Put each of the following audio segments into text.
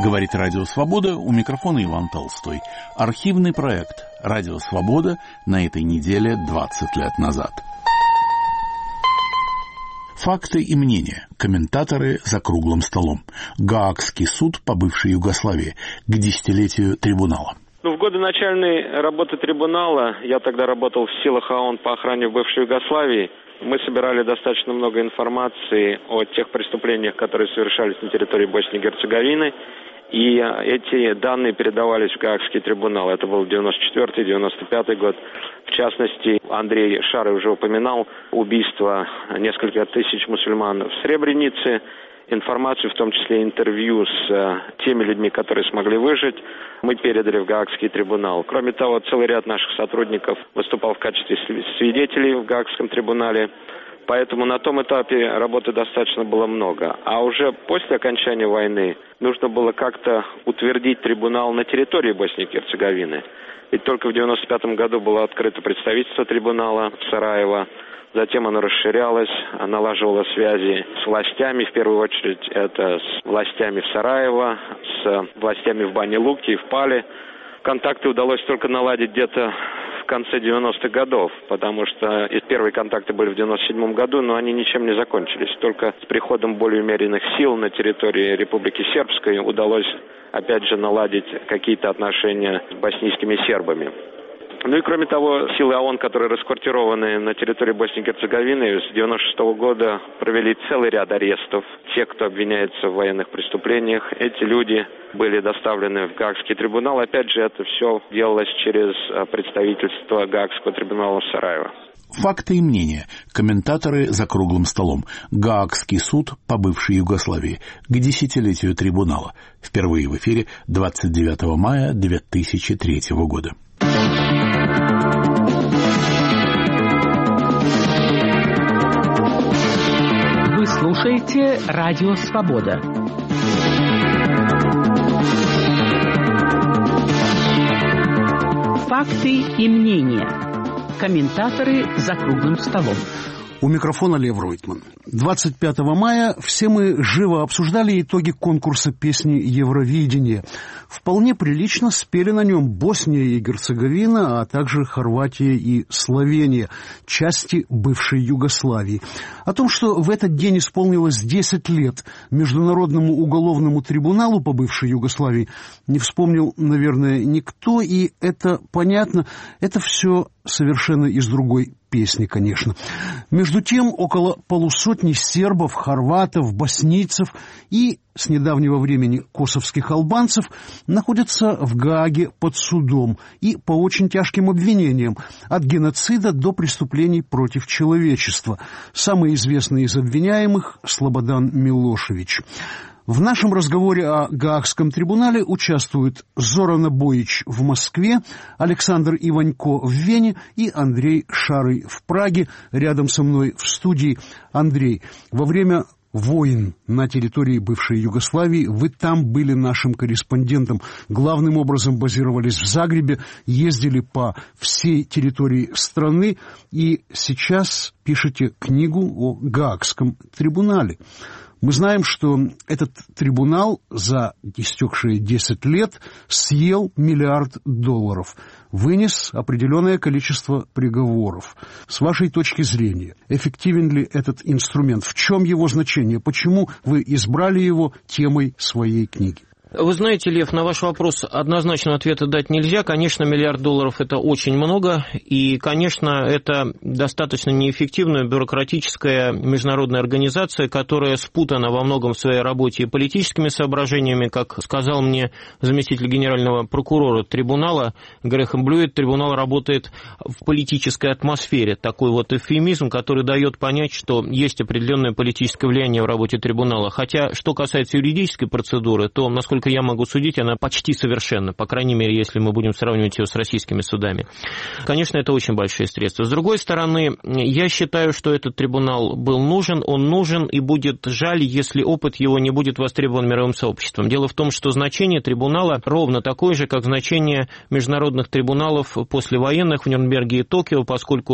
Говорит Радио Свобода, у микрофона Иван Толстой. Архивный проект «Радио Свобода» на этой неделе 20 лет назад. Факты и мнения. Комментаторы за круглым столом. Гаагский суд по бывшей Югославии к десятилетию трибунала. В годы начальной работы трибунала, я тогда работал в силах ООН по охране в бывшей Югославии, мы собирали достаточно много информации о тех преступлениях, которые совершались на территории Боснии и Герцеговины, и эти данные передавались в Гаагский трибунал. Это был 94-95 год. В частности, Андрей Шарый уже упоминал убийство нескольких тысяч мусульман в Сребренице. Информацию, в том числе интервью с теми людьми, которые смогли выжить, мы передали в Гаагский трибунал. Кроме того, целый ряд наших сотрудников выступал в качестве свидетелей в Гаагском трибунале. Поэтому на том этапе работы достаточно было много. А уже после окончания войны нужно было как-то утвердить трибунал на территории Боснии и Герцеговины. Ведь только в 1995 году было открыто представительство трибунала в Сараево. Затем оно расширялось, налаживало связи с властями, в первую очередь это с властями в Сараево, с властями в Бане-Луке и в Пале. Контакты удалось только наладить где-то в конце 90-х годов, потому что первые контакты были в 97 году, но они ничем не закончились. Только с приходом более умеренных сил на территории Республики Сербской удалось, опять же, наладить какие-то отношения с боснийскими сербами. Ну и кроме того, силы ООН, которые расквартированы на территории Боснии и Герцеговины, с 1996 года провели целый ряд арестов. Те, кто обвиняется в военных преступлениях, эти люди были доставлены в Гаагский трибунал. Опять же, это все делалось через представительство Гаагского трибунала в Сараево. Факты и мнения. Комментаторы за круглым столом. Гаагский суд по бывшей Югославии к десятилетию трибунала. Впервые в эфире 29 мая 2003 года. Вы слушаете Радио Свобода. Факты и мнения. Комментаторы за круглым столом. У микрофона Лев Ройтман. 25 мая все мы живо обсуждали итоги конкурса песни «Евровидение». Вполне прилично спели на нем Босния и Герцеговина, а также Хорватия и Словения, части бывшей Югославии. О том, что в этот день исполнилось 10 лет Международному уголовному трибуналу по бывшей Югославии, не вспомнил, наверное, никто, и это понятно, это все совершенно из другой песни, конечно. Между тем, около полусотни сербов, хорватов, боснийцев и, с недавнего времени, косовских албанцев находятся в Гааге под судом и по очень тяжким обвинениям, от геноцида до преступлений против человечества. Самый известный из обвиняемых – Слободан Милошевич. В нашем разговоре о Гаагском трибунале участвуют Зорана Боич в Москве, Александр Иванько в Вене и Андрей Шарый в Праге. Рядом со мной в студии. Андрей, во время войн на территории бывшей Югославии вы там были нашим корреспондентом. Главным образом базировались в Загребе, ездили по всей территории страны и сейчас пишете книгу о Гаагском трибунале. Мы знаем, что этот трибунал за истекшие 10 лет съел $1 миллиард, вынес определенное количество приговоров. С вашей точки зрения, эффективен ли этот инструмент? В чем его значение? Почему вы избрали его темой своей книги? Вы знаете, Лев, на ваш вопрос однозначно ответа дать нельзя. Конечно, $1 миллиард – это очень много, и, конечно, это достаточно неэффективная бюрократическая международная организация, которая спутана во многом в своей работе и политическими соображениями, как сказал мне заместитель генерального прокурора трибунала Грэхэм Блюет, трибунал работает в политической атмосфере. Такой вот эвфемизм, который дает понять, что есть определенное политическое влияние в работе трибунала. Хотя, что касается юридической процедуры, то, насколько я могу судить, она почти совершенна, по крайней мере, если мы будем сравнивать ее с российскими судами. Конечно, это очень большие средства. С другой стороны, я считаю, что этот трибунал был нужен, он нужен, и будет жаль, если опыт его не будет востребован мировым сообществом. Дело в том, что значение трибунала ровно такое же, как значение международных трибуналов послевоенных в Нюрнберге и Токио, поскольку с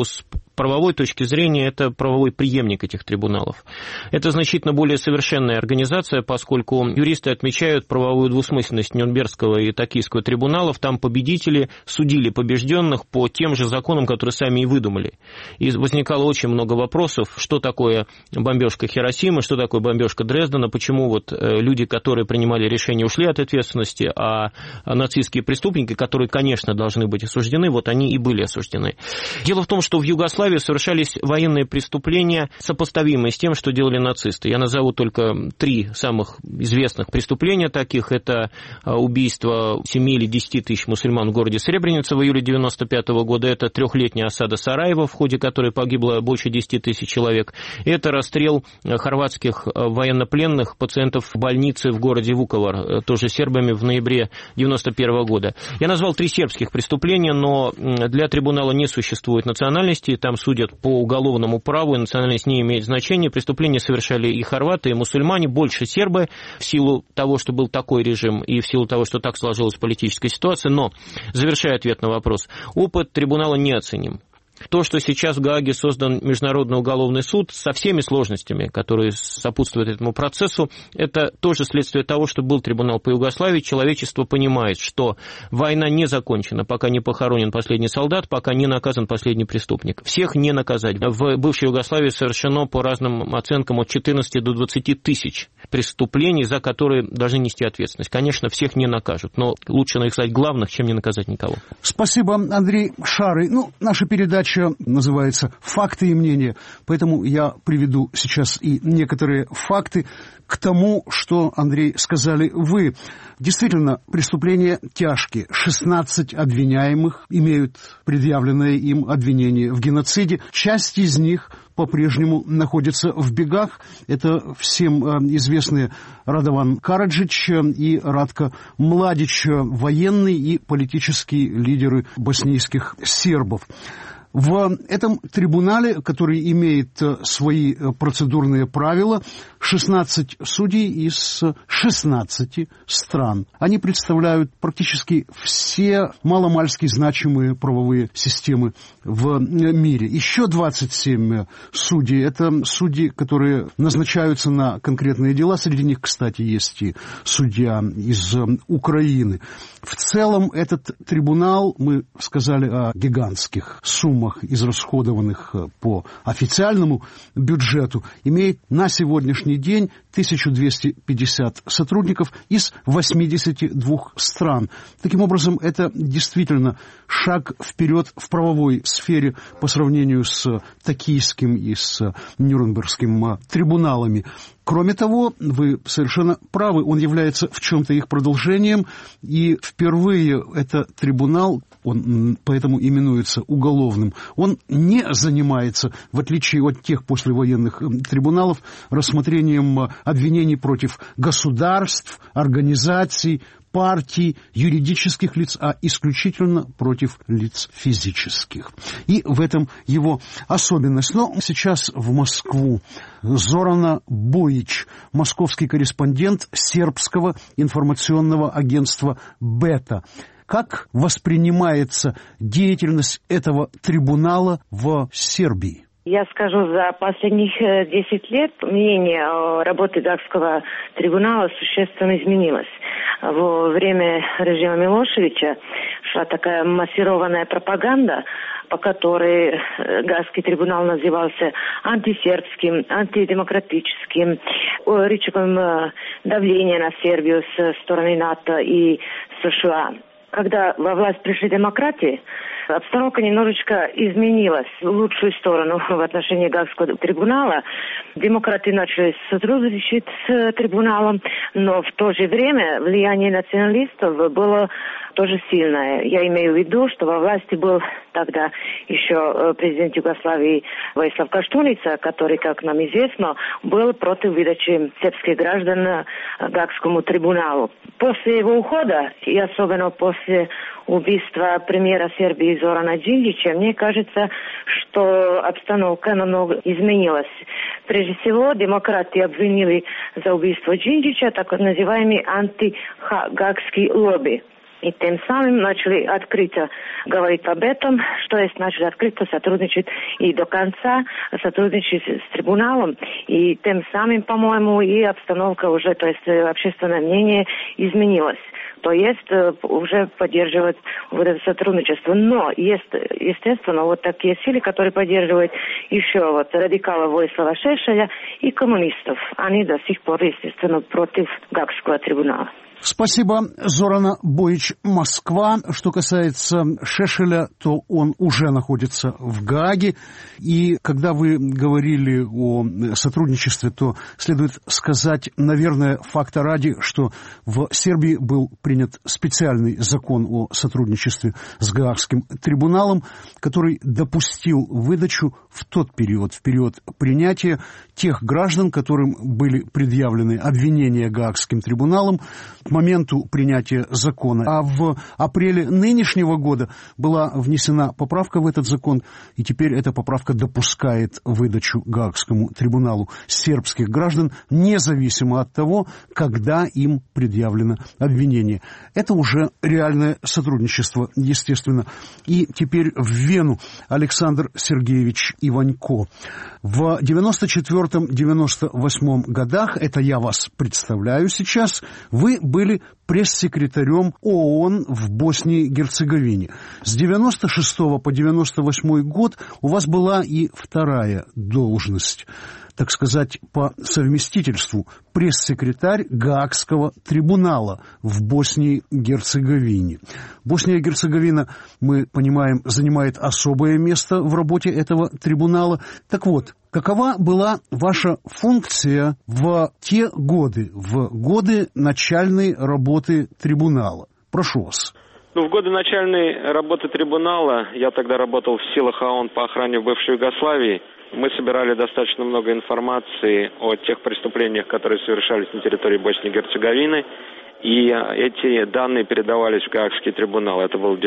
правовой точки зрения это правовой преемник этих трибуналов. Это значительно более совершенная организация, поскольку юристы отмечают правовую двусмысленность Нюрнбергского и Токийского трибуналов. Там победители судили побежденных по тем же законам, которые сами и выдумали. И возникало очень много вопросов, что такое бомбежка Хиросимы, что такое бомбежка Дрездена, почему вот люди, которые принимали решения, ушли от ответственности, а нацистские преступники, которые, конечно, должны быть осуждены, вот они и были осуждены. Дело в том, что в Югославии совершались военные преступления, сопоставимые с тем, что делали нацисты. Я назову только 3 самых известных преступления таких. Это убийство 7 или 10 тысяч мусульман в городе Сребреница в июле 1995 года. Это 3-летняя осада Сараева, в ходе которой погибло больше 10 тысяч человек. Это расстрел хорватских военнопленных пациентов больницы в городе Вуковар, тоже сербами, в ноябре 1991 года. Я назвал 3 сербских преступления, но для трибунала не существует национальности, там судят по уголовному праву, и национальность не имеет значения. Преступления совершали и хорваты, и мусульмане, больше сербы, в силу того, что был такой режим, и в силу того, что так сложилась политическая ситуация. Но, завершая ответ на вопрос, опыт трибунала неоценим. То, что сейчас в Гааге создан Международный уголовный суд со всеми сложностями, которые сопутствуют этому процессу, это тоже следствие того, что был трибунал по Югославии. Человечество понимает, что война не закончена, пока не похоронен последний солдат, пока не наказан последний преступник. Всех не наказать. В бывшей Югославии совершено, по разным оценкам, от 14 до 20 тысяч преступлений, за которые должны нести ответственность. Конечно, всех не накажут, но лучше наказать главных, чем не наказать никого. Спасибо, Андрей Шарый. Наша передача называется «Факты и мнения», поэтому я приведу сейчас и некоторые факты к тому, что, Андрей, сказали вы. Действительно, преступления тяжкие. 16 обвиняемых имеют предъявленное им обвинение в геноциде. Часть из них по-прежнему находится в бегах. Это всем известные Радован Караджич и Радко Младич, военные и политические лидеры боснийских сербов. В этом трибунале, который имеет свои процедурные правила, 16 судей из 16 стран. Они представляют практически все маломальски значимые правовые системы в мире. Еще 27 судей – это судьи, которые назначаются на конкретные дела. Среди них, кстати, есть и судья из Украины. В целом этот трибунал, мы сказали о гигантских суммах, израсходованных по официальному бюджету, имеет на сегодняшний день 1250 сотрудников из 82 стран. Таким образом, это действительно шаг вперед в правовой сфере по сравнению с Токийским и с Нюрнбергским трибуналами. Кроме того, вы совершенно правы, он является в чем-то их продолжением, и впервые этот трибунал, он поэтому именуется уголовным, он не занимается, в отличие от тех послевоенных трибуналов, рассмотрением обвинений против государств, организаций, партий, юридических лиц, а исключительно против лиц физических. И в этом его особенность. Но сейчас в Москву Зорана Боич, московский корреспондент сербского информационного агентства «Бета». Как воспринимается деятельность этого трибунала в Сербии? Я скажу, за последних 10 лет мнение о работе Гаагского трибунала существенно изменилось. Во время режима Милошевича шла такая массированная пропаганда, по которой Гаагский трибунал назывался антисербским, антидемократическим, рычагом давления на Сербию со стороны НАТО и США. Когда во власть пришли демократы, обстановка немножечко изменилась в лучшую сторону в отношении Гаагского трибунала. Демократы начали сотрудничать с трибуналом, но в то же время влияние националистов было тоже сильное. Я имею в виду, что во власти был тогда еще президент Югославии Vojislav Koštunica, который, как нам известно, был против выдачи сербских граждан Гаагскому трибуналу. После его ухода, и особенно после убийства премьера Сербии Зорана Đinđića, мне кажется, что обстановка намного изменилась. Прежде всего, демократы обвинили за убийство Đinđića так называемый антигаагский лобби. И тем самым начали открыто говорить об этом, что есть, начали открыто сотрудничать и до конца сотрудничать с трибуналом. И тем самым, по-моему, и обстановка уже, то есть общественное мнение изменилось. То есть уже поддерживать вот это сотрудничество. Но есть, естественно, вот такие силы, которые поддерживают еще вот радикалов Войслава Шешеля и коммунистов. Они до сих пор, естественно, против Гаагского трибунала. Спасибо, Зорана Боич, Москва. Что касается Шешеля, то он уже находится в Гааге. И когда вы говорили о сотрудничестве, то следует сказать, наверное, факта ради, что в Сербии был принят специальный закон о сотрудничестве с Гаагским трибуналом, который допустил выдачу в тот период, в период принятия тех граждан, которым были предъявлены обвинения Гаагским трибуналом к моменту принятия закона. А в апреле нынешнего года была внесена поправка в этот закон, и теперь эта поправка допускает выдачу Гаагскому трибуналу сербских граждан, независимо от того, когда им предъявлено обвинение. Это уже реальное сотрудничество, естественно. И теперь в Вену Александр Сергеевич Иванько. В 94-98 годах, это я вас представляю сейчас, вы были пресс-секретарем ООН в Боснии и Герцеговине. С 96 по 98 год у вас была и вторая должность, так сказать, по совместительству, пресс-секретарь Гаагского трибунала в Боснии и Герцеговине. Босния и Герцеговина, мы понимаем, занимает особое место в работе этого трибунала. Так вот, какова была ваша функция в те годы, в годы начальной работы трибунала? Прошу вас. В годы начальной работы трибунала, я тогда работал в силах ООН по охране в бывшей Югославии, мы собирали достаточно много информации о тех преступлениях, которые совершались на территории Боснии и Герцеговины, и эти данные передавались в Гаагский трибунал. Это был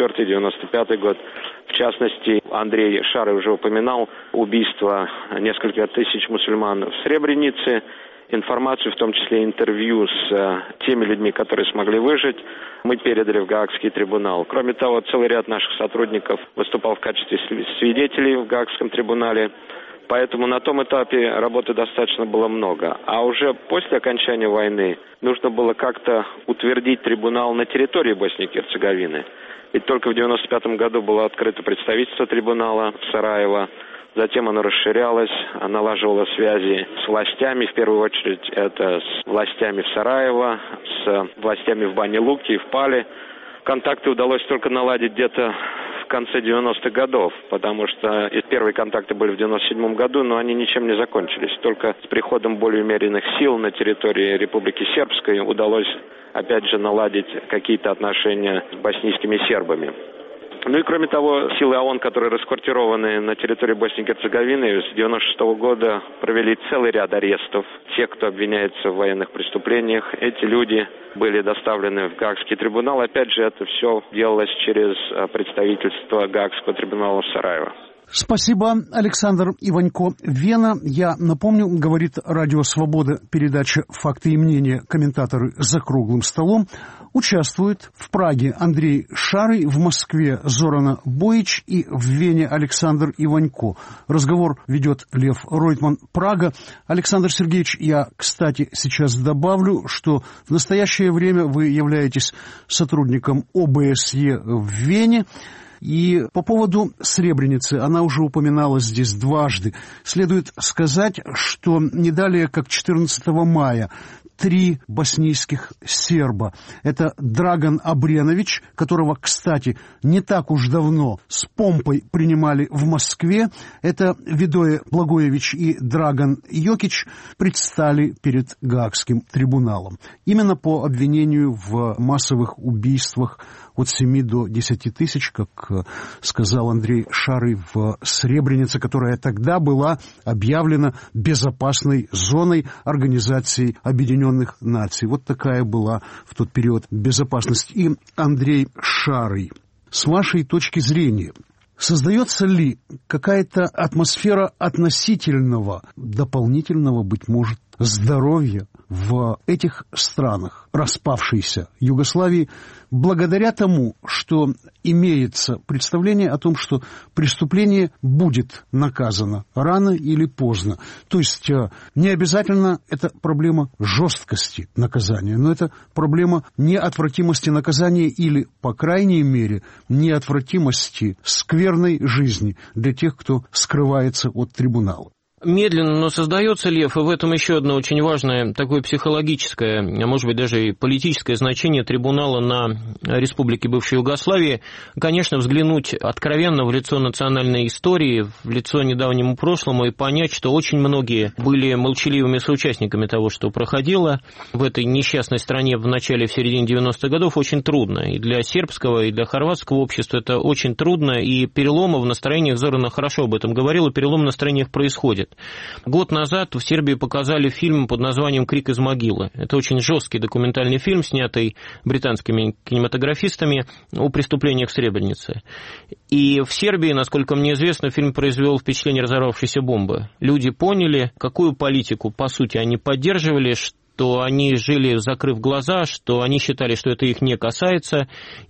94-95 год. В частности, Андрей Шарый уже упоминал убийство нескольких тысяч мусульман в Сребренице, информацию, в том числе интервью с теми людьми, которые смогли выжить, мы передали в Гаагский трибунал. Кроме того, целый ряд наших сотрудников выступал в качестве свидетелей в Гаагском трибунале, поэтому на том этапе работы достаточно было много. А уже после окончания войны нужно было как-то утвердить трибунал на территории Боснии и Герцеговины. Ведь только в 1995 году было открыто представительство трибунала в Сараево. Затем оно расширялось, налаживало связи с властями, в первую очередь это с властями в Сараево, с властями в Бане-Луке и в Пале. Контакты удалось только наладить где-то в конце 90-х годов, потому что первые контакты были в 97 году, но они ничем не закончились. Только с приходом более умеренных сил на территории Республики Сербской удалось, опять же, наладить какие-то отношения с боснийскими сербами. Ну и кроме того, силы ООН, которые расквартированы на территории Боснии и Герцеговины, с 1996 года провели целый ряд арестов тех, кто обвиняется в военных преступлениях. Эти люди были доставлены в Гаагский трибунал. Опять же, это все делалось через представительство Гаагского трибунала в Сараево. Спасибо, Александр Иванько. Вена, я напомню, говорит Радио Свобода, передача «Факты и мнения», комментаторы за круглым столом. Участвуют в Праге Андрей Шарый, в Москве Зорана Боич и в Вене Александр Иванько. Разговор ведет Лев Ройтман. Прага. Александр Сергеевич, я, кстати, сейчас добавлю, что в настоящее время вы являетесь сотрудником ОБСЕ в Вене. И по поводу Сребреницы, она уже упоминалась здесь дважды. Следует сказать, что не далее, как 14 мая, 3 боснийских серба. Это Драган Абренович, которого, кстати, не так уж давно с помпой принимали в Москве. Это Видое Благоевич и Драган Йокич предстали перед Гаагским трибуналом. Именно по обвинению в массовых убийствах от 7 до 10 тысяч, как сказал Андрей Шарый, в Сребренице, которая тогда была объявлена безопасной зоной Организации Объединенных Наций. Вот такая была в тот период безопасность. И Андрей Шарый, с вашей точки зрения, создается ли какая-то атмосфера относительного, дополнительного, быть может, здоровья в этих странах распавшейся Югославии благодаря тому, что имеется представление о том, что преступление будет наказано рано или поздно. То есть не обязательно это проблема жесткости наказания, но это проблема неотвратимости наказания или, по крайней мере, неотвратимости скверной жизни для тех, кто скрывается от трибунала. Медленно, но создается, Лев, и в этом еще одно очень важное такое психологическое, а может быть даже и политическое значение трибунала на республике бывшей Югославии. Конечно, взглянуть откровенно в лицо национальной истории, в лицо недавнему прошлому и понять, что очень многие были молчаливыми соучастниками того, что проходило в этой несчастной стране в начале и в середине 90-х годов, очень трудно. И для сербского, и для хорватского общества это очень трудно, и переломы в настроениях, Зорана хорошо об этом говорила, перелом в настроениях происходит. Год назад в Сербии показали фильм под названием «Крик из могилы». Это очень жесткий документальный фильм, снятый британскими кинематографистами о преступлениях в Сребренице. И в Сербии, насколько мне известно, фильм произвел впечатление разорвавшейся бомбы. Люди поняли, какую политику, по сути, они поддерживали, что они жили, закрыв глаза, что они считали, что это их не касается.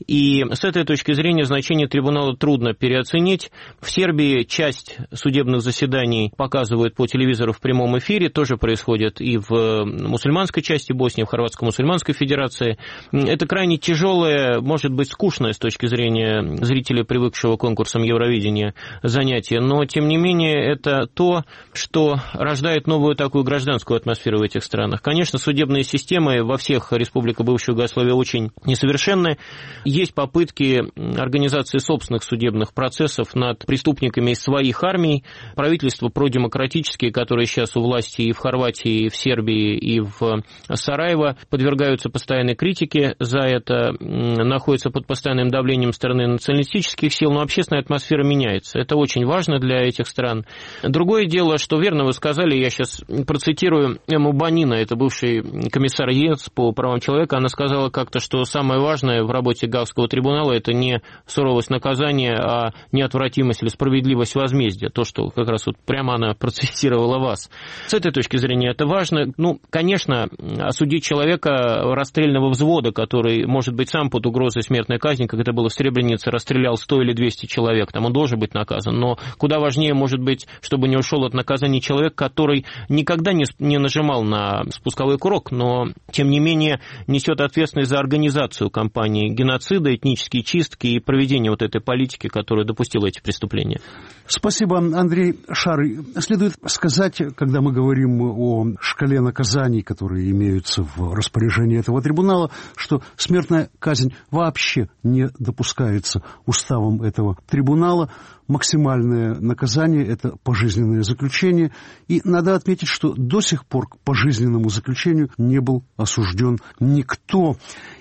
И с этой точки зрения значение трибунала трудно переоценить. В Сербии часть судебных заседаний показывают по телевизору в прямом эфире, тоже происходит и в мусульманской части Боснии, в Хорватско-мусульманской федерации. Это крайне тяжелое, может быть, скучное с точки зрения зрителя, привыкшего к конкурсам Евровидения, занятие, но, тем не менее, это то, что рождает новую такую гражданскую атмосферу в этих странах. Конечно, судебные системы во всех республиках бывшей Югославии очень несовершенны. Есть попытки организации собственных судебных процессов над преступниками из своих армий. Правительства продемократические, которые сейчас у власти и в Хорватии, и в Сербии, и в Сараево, подвергаются постоянной критике за это, находятся под постоянным давлением стороны националистических сил, но общественная атмосфера меняется. Это очень важно для этих стран. Другое дело, что верно вы сказали, я сейчас процитирую Эмму Бонина, это бывший комиссар ЕС по правам человека, она сказала как-то, что самое важное в работе Гаагского трибунала — это не суровость наказания, а неотвратимость или справедливость возмездия. То, что как раз вот прямо она процитировала вас. С этой точки зрения это важно. Конечно, осудить человека расстрельного взвода, который, может быть, сам под угрозой смертной казни, как это было в Сребренице, расстрелял 100 или 200 человек, там он должен быть наказан. Но куда важнее, может быть, чтобы не ушел от наказания человек, который никогда не нажимал на спусковой курок, но, тем не менее, несет ответственность за организацию кампании геноцида, этнические чистки и проведение вот этой политики, которая допустила эти преступления. Спасибо, Андрей Шарый. Следует сказать, когда мы говорим о шкале наказаний, которые имеются в распоряжении этого трибунала, что смертная казнь вообще не допускается уставом этого трибунала. Максимальное наказание – это пожизненное заключение. И надо отметить, что до сих пор к пожизненному заключению не был осужден никто.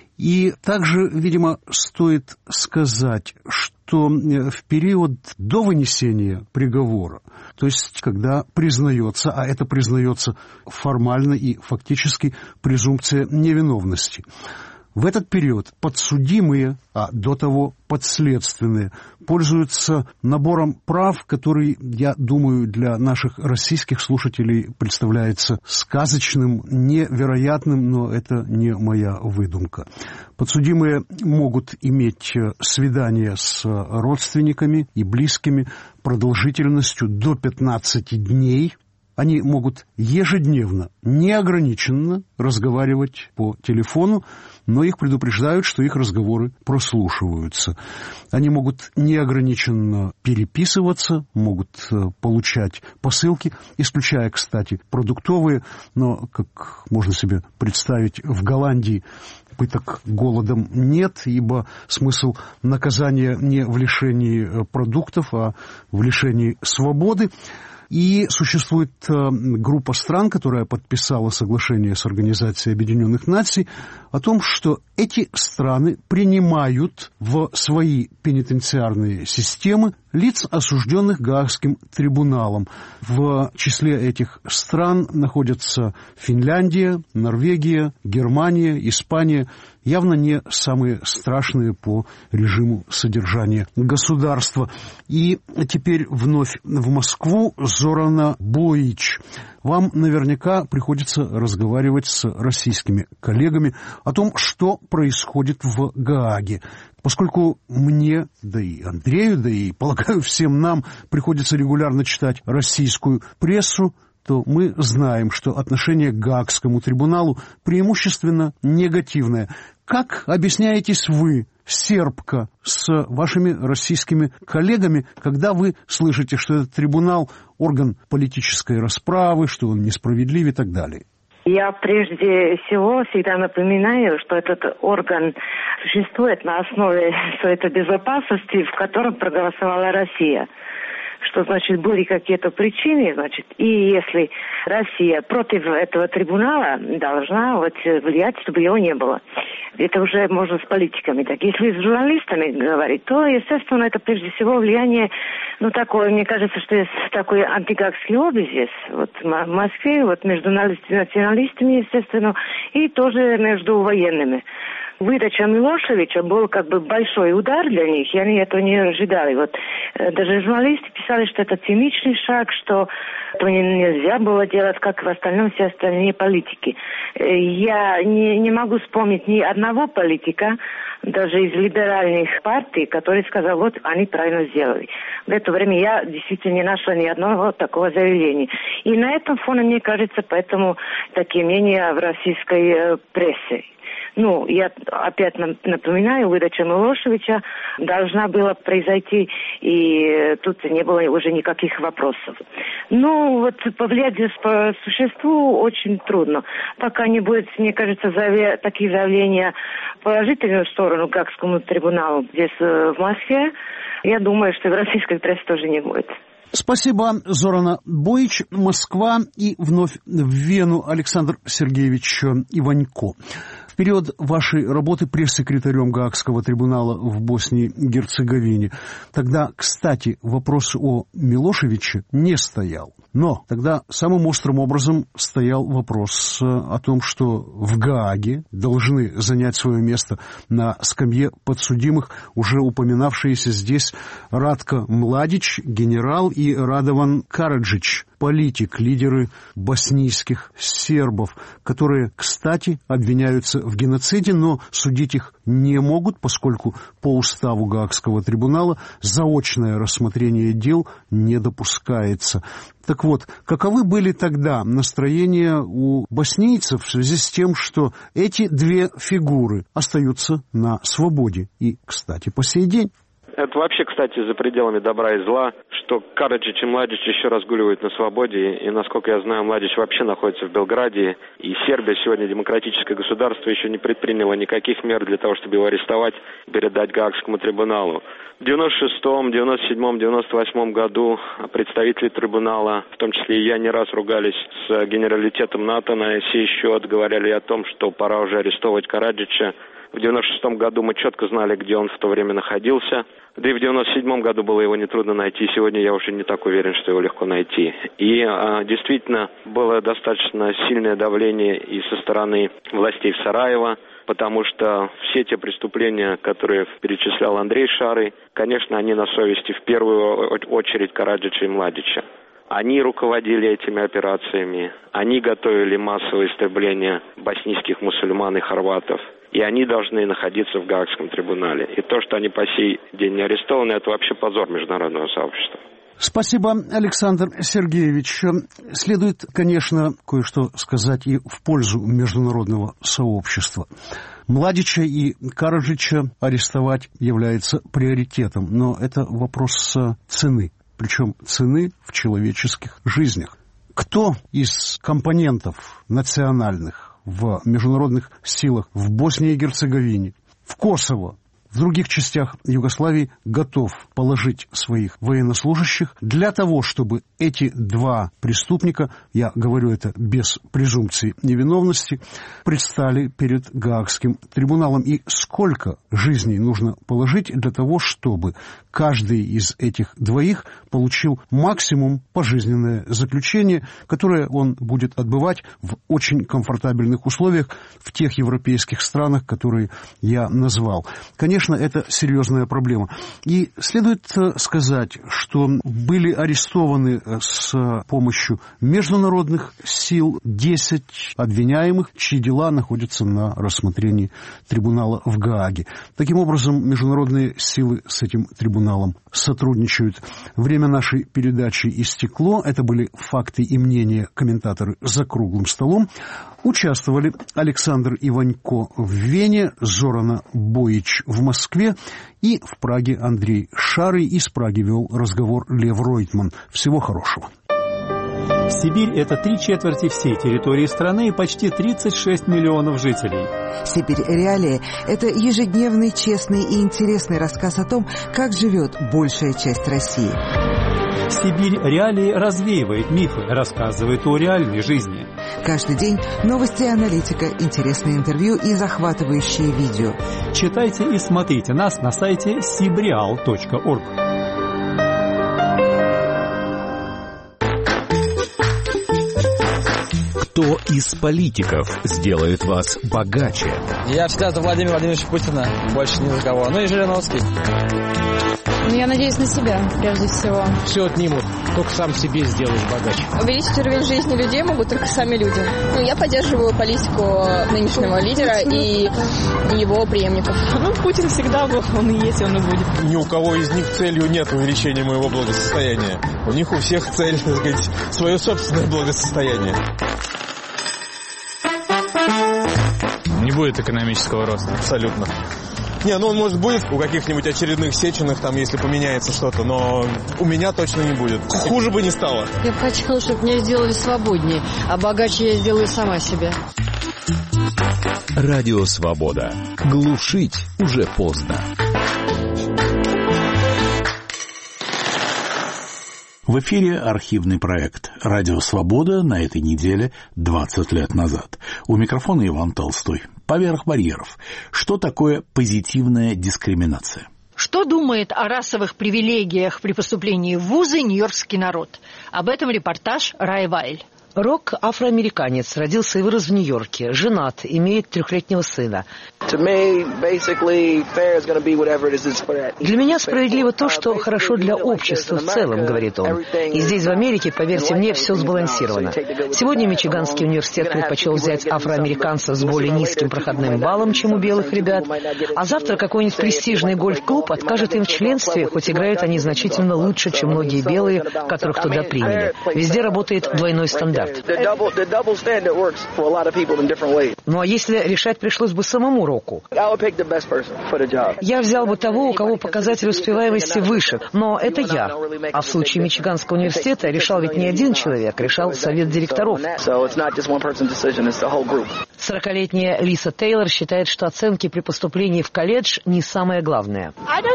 И также, видимо, стоит сказать, что в период до вынесения приговора, то есть когда признается, а это признается формально и фактически презумпция невиновности, в этот период подсудимые, а до того подследственные, пользуются набором прав, который, я думаю, для наших российских слушателей представляется сказочным, невероятным, но это не моя выдумка. Подсудимые могут иметь свидания с родственниками и близкими продолжительностью до 15 дней. Они могут ежедневно, неограниченно разговаривать по телефону, но их предупреждают, что их разговоры прослушиваются. Они могут неограниченно переписываться, могут получать посылки, исключая, кстати, продуктовые, но, как можно себе представить, в Голландии пыток голодом нет, ибо смысл наказания не в лишении продуктов, а в лишении свободы. И существует группа стран, которая подписала соглашение с Организацией Объединенных Наций о том, что эти страны принимают в свои пенитенциарные системы лиц, осужденных Гаагским трибуналом. В числе этих стран находятся Финляндия, Норвегия, Германия, Испания, явно не самые страшные по режиму содержания государства. И теперь вновь в Москву с Зорана Боич. Вам наверняка приходится разговаривать с российскими коллегами о том, что происходит в Гааге. Поскольку мне, да и Андрею, да и, полагаю, всем нам приходится регулярно читать российскую прессу, то мы знаем, что отношение к Гаагскому трибуналу преимущественно негативное. Как объясняетесь вы, сербка, с вашими российскими коллегами, когда вы слышите, что этот трибунал – орган политической расправы, что он несправедлив и так далее? Я прежде всего всегда напоминаю, что этот орган существует на основе Совета Безопасности, в котором проголосовала Россия. Что, значит, были какие-то причины, значит, и если Россия против этого трибунала должна влиять, чтобы его не было. Это уже можно с политиками. Так, если с журналистами говорить, то, естественно, это прежде всего влияние, такое, мне кажется, что есть такой антигаагский лобби здесь, в Москве, между националистами, естественно, и тоже между военными. Выдача Милошевича был большой удар для них, и они этого не ожидали. Даже журналисты писали, что это циничный шаг, что этого нельзя было делать, как в остальном все остальные политики. Я не могу вспомнить ни одного политика, даже из либеральных партий, который сказал, они правильно сделали. В это время я действительно не нашла ни одного такого заявления. И на этом фоне, мне кажется, поэтому такие мнения в российской прессе. Я опять напоминаю, выдача Милошевича должна была произойти, и тут не было уже никаких вопросов. Повлиять по существу очень трудно. Пока не будет, мне кажется, такие заявления в положительную сторону Гаагскому трибуналу здесь, в Москве, я думаю, что в российской прессе тоже не будет. Спасибо, Зорана Боич. Москва и вновь в Вену. Александр Сергеевич Иванько. В период вашей работы пресс-секретарем Гаагского трибунала в Боснии и Герцеговине тогда, кстати, вопрос о Милошевиче не стоял. Но тогда самым острым образом стоял вопрос о том, что в Гааге должны занять свое место на скамье подсудимых уже упоминавшиеся здесь Радко Младич, генерал, и Радован Караджич, политик, лидеры боснийских сербов, которые, кстати, обвиняются в геноциде, но судить их не могут, поскольку по уставу Гаагского трибунала заочное рассмотрение дел не допускается. Так вот, каковы были тогда настроения у боснийцев в связи с тем, что эти две фигуры остаются на свободе и, кстати, по сей день? Это вообще, кстати, за пределами добра и зла, что Караджич и Младич еще разгуливают на свободе, и, насколько я знаю, Младич вообще находится в Белграде, и Сербия сегодня демократическое государство еще не предприняло никаких мер для того, чтобы его арестовать, передать Гаагскому трибуналу. В 96-м, 97-м, 98-м году представители трибунала, в том числе и я, не раз ругались с генералитетом НАТО на сей счет, говорили о том, что пора уже арестовывать Караджича. В 96-м году мы четко знали, где он в то время находился. Да и в 97-м году было его нетрудно найти. Сегодня я уже не так уверен, что его легко найти. И действительно было достаточно сильное давление и со стороны властей в Сараево, потому что все те преступления, которые перечислял Андрей Шары, конечно, они на совести в первую очередь Караджича и Младича. Они руководили этими операциями, они готовили массовое истребление боснийских мусульман и хорватов. И они должны находиться в Гаагском трибунале. И то, что они по сей день не арестованы, это вообще позор международного сообщества. Спасибо, Александр Сергеевич. Следует, конечно, кое-что сказать и в пользу международного сообщества. Младича и Караджича арестовать является приоритетом, но это вопрос цены, причем цены в человеческих жизнях. Кто из компонентов национальных в международных силах в Боснии и Герцеговине, в Косово, в других частях Югославии готов положить своих военнослужащих для того, чтобы эти два преступника, я говорю это без презумпции невиновности, предстали перед Гаагским трибуналом. И сколько жизней нужно положить для того, чтобы каждый из этих двоих получил максимум пожизненное заключение, которое он будет отбывать в очень комфортабельных условиях в тех европейских странах, которые я назвал. Конечно, это серьезная проблема. И следует сказать, что были арестованы с помощью международных сил 10 обвиняемых, чьи дела находятся на рассмотрении трибунала в Гааге. Таким образом, международные силы с этим трибуналом сотрудничают. Время нашей передачи истекло. Это были факты и мнения комментаторы «За круглым столом». Участвовали Александр Иванько в Вене, Зорана Боич в Москве и в Праге Андрей Шарый. Из Праги вел разговор Лев Ройтман. Всего хорошего. Сибирь – это 3/4 всей территории страны и почти 36 миллионов жителей. «Сибирь. Реалии» – это ежедневный, честный и интересный рассказ о том, как живет большая часть России. «Сибирь. Реалии» развеивает мифы, рассказывает о реальной жизни. Каждый день новости и аналитика, интересные интервью и захватывающие видео. Читайте и смотрите нас на сайте sibreal.org. Кто из политиков сделает вас богаче? Я всегда за Владимира Владимировича Путина, больше ни за кого. Ну и Жириновский. Я надеюсь на себя, прежде всего. Все отнимут, только сам себе сделаешь богаче. Увеличить уровень жизни людей могут только сами люди. Я поддерживаю политику нынешнего лидера и его преемников. Путин всегда был, он и есть, он и будет. Ни у кого из них целью нет увеличения моего благосостояния. У них у всех цель, так сказать, свое собственное благосостояние. Не будет экономического роста. Абсолютно. Он, может, будет у каких-нибудь очередных Сеченых, там, если поменяется что-то, но у меня точно не будет. Хуже бы не стало. Я бы хотела, чтобы меня сделали свободнее, а богаче я сделаю сама себя. Радио «Свобода». Глушить уже поздно. В эфире архивный проект «Радио Свобода» на этой неделе 20 лет назад. У микрофона Иван Толстой. Поверх барьеров. Что такое позитивная дискриминация? Что думает о расовых привилегиях при поступлении в вузы нью-йоркский народ? Об этом репортаж Рай Вайль. Рок – афроамериканец, родился и вырос в Нью-Йорке, женат, имеет 3-летнего сына. Для меня справедливо то, что хорошо для общества в целом, говорит он. И здесь, в Америке, поверьте мне, все сбалансировано. Сегодня Мичиганский университет предпочел взять афроамериканцев с более низким проходным баллом, чем у белых ребят, а завтра какой-нибудь престижный гольф-клуб откажет им в членстве, хоть играют они значительно лучше, чем многие белые, которых туда приняли. Везде работает двойной стандарт. Ну а если решать пришлось бы самому Року? Я взял бы того, у кого показатель успеваемости выше, но это я. А в случае Мичиганского университета решал ведь не один человек, решал совет директоров. 40-летняя Лиса Тейлор считает, что оценки при поступлении в колледж не самое главное.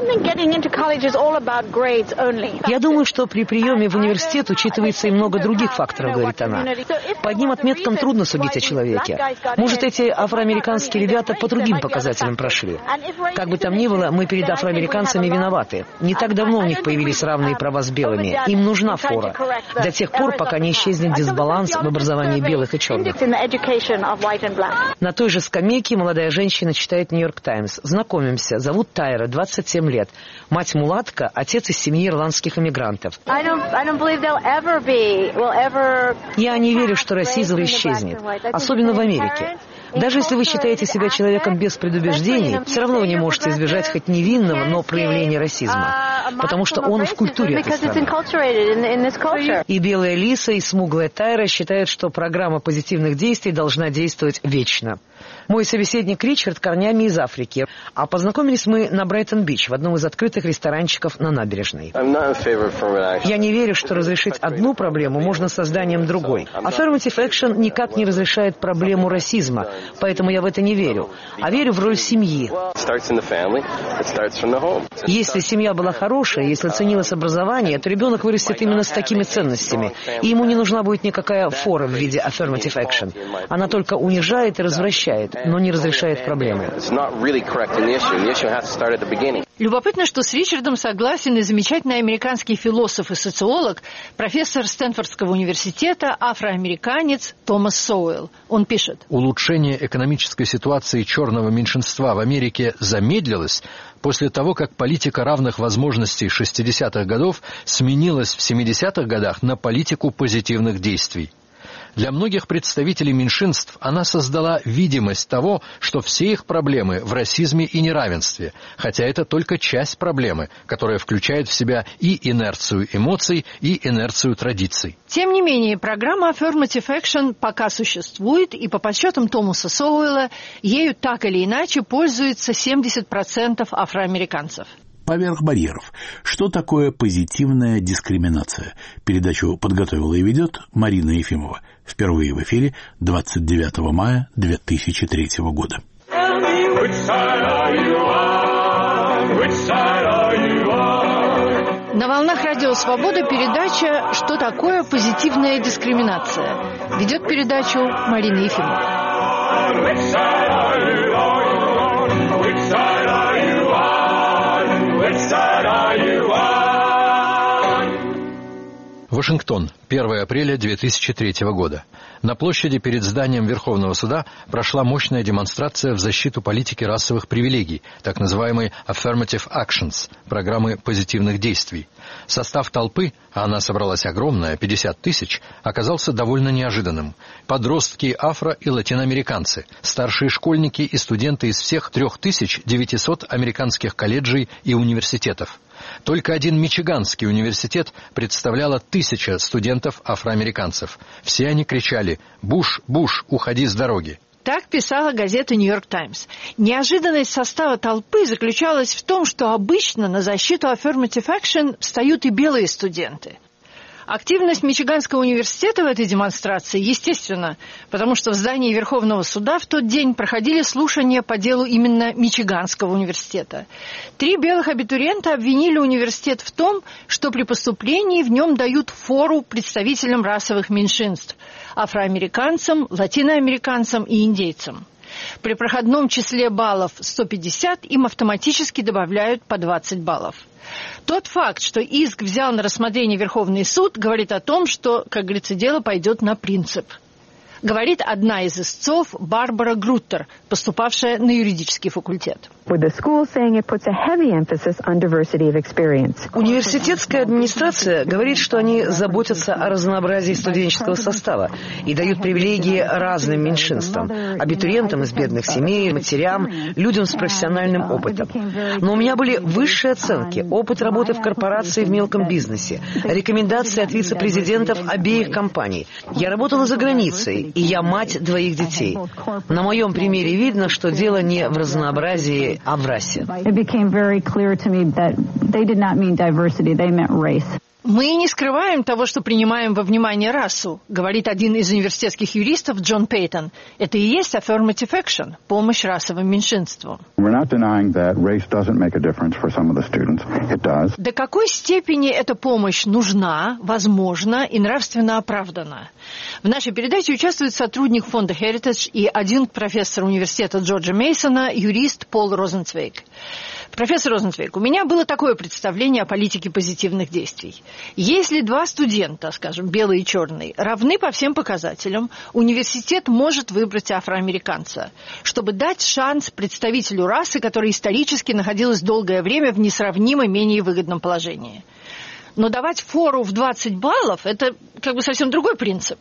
Я думаю, что при приеме в университет учитывается и много других факторов, говорит она. По одним отметкам трудно судить о человеке. Может, эти афроамериканские ребята по другим показателям прошли. Как бы там ни было, мы перед афроамериканцами виноваты. Не так давно у них появились равные права с белыми. Им нужна фора. До тех пор, пока не исчезнет дисбаланс в образовании белых и черных. На той же скамейке молодая женщина читает «Нью-Йорк Таймс». Знакомимся. Зовут Тайра, 27 лет. Мать мулатка, отец из семьи ирландских эмигрантов. Я не верю, что расизм исчезнет. Особенно в Америке. Даже если вы считаете себя человеком без предубеждений, все равно вы не можете избежать хоть невинного, но проявления расизма. Потому что он в культуре этой страны. И белая Лиса, и смуглая Тайра считают, что программа позитивных действий должна действовать вечно. Мой собеседник Ричард корнями из Африки. А познакомились мы на Брайтон-Бич, в одном из открытых ресторанчиков на набережной. Я не верю, что разрешить одну проблему можно созданием другой. Affirmative action никак не разрешает проблему расизма, поэтому я в это не верю. А верю в роль семьи. Если семья была хорошая, если ценилось образование, то ребенок вырастет именно с такими ценностями. И ему не нужна будет никакая фора в виде affirmative action. Она только унижает и развращает облегчает, но не разрешает проблемы. Любопытно, что с Ричардом согласен и замечательный американский философ и социолог, профессор Стэнфордского университета, афроамериканец Томас Соуэлл. Он пишет: улучшение экономической ситуации черного меньшинства в Америке замедлилось после того, как политика равных возможностей 60-х годов сменилась в 70-х годах на политику позитивных действий. Для многих представителей меньшинств она создала видимость того, что все их проблемы в расизме и неравенстве, хотя это только часть проблемы, которая включает в себя и инерцию эмоций, и инерцию традиций. Тем не менее, программа Affirmative Action пока существует, и по подсчетам Томаса Соуэлла, ею так или иначе пользуются 70% афроамериканцев. Поверх барьеров. Что такое позитивная дискриминация? Передачу подготовила и ведет Марина Ефимова. Впервые в эфире 29 мая 2003 года. На волнах Радио Свобода передача «Что такое позитивная дискриминация?» Ведет передачу Марина Ефимова. Вашингтон, 1 апреля 2003 года. На площади перед зданием Верховного суда прошла мощная демонстрация в защиту политики расовых привилегий, так называемой Affirmative Actions, программы позитивных действий. Состав толпы, а она собралась огромная, 50 тысяч, оказался довольно неожиданным. Подростки афро- и латиноамериканцы, старшие школьники и студенты из всех 3900 американских колледжей и университетов. Только один Мичиганский университет представляло 1000 студентов-афроамериканцев. Все они кричали: «Буш, Буш, уходи с дороги!». Так писала газета «Нью-Йорк Таймс». Неожиданность состава толпы заключалась в том, что обычно на защиту Affirmative Action встают и белые студенты. Активность Мичиганского университета в этой демонстрации, естественно, потому что в здании Верховного суда в тот день проходили слушания по делу именно Мичиганского университета. 3 белых абитуриента обвинили университет в том, что при поступлении в нем дают фору представителям расовых меньшинств – афроамериканцам, латиноамериканцам и индейцам. При проходном числе баллов 150 им автоматически добавляют по 20 баллов. Тот факт, что иск взял на рассмотрение Верховный суд, говорит о том, что, как говорится, дело пойдет на принцип. Говорит одна из истцов Барбара Груттер, поступавшая на юридический факультет. Университетская администрация говорит, что они заботятся о разнообразии студенческого состава и дают привилегии разным меньшинствам, абитуриентам из бедных семей, матерям, людям с профессиональным опытом. Но у меня были высшие оценки, опыт работы в корпорации в мелком бизнесе, рекомендации от вице-президентов обеих компаний. Я работала за границей, и я мать 2 детей. На моем примере видно, что дело не в разнообразии, а в расе. Мы не скрываем того, что принимаем во внимание расу, говорит один из университетских юристов Джон Пейтон. Это и есть affirmative action, помощь расовым меньшинствам. До какой степени эта помощь нужна, возможна и нравственно оправдана? В нашей передаче участвует сотрудник фонда Heritage и адъюнкт-профессор университета Джорджа Мейсона, юрист Пол Розенцвейг. Профессор Розенцвейг, у меня было такое представление о политике позитивных действий. Если 2 студента, скажем, белый и черный, равны по всем показателям, университет может выбрать афроамериканца, чтобы дать шанс представителю расы, которая исторически находилась долгое время в несравнимо менее выгодном положении. Но давать фору в 20 баллов – это как бы совсем другой принцип.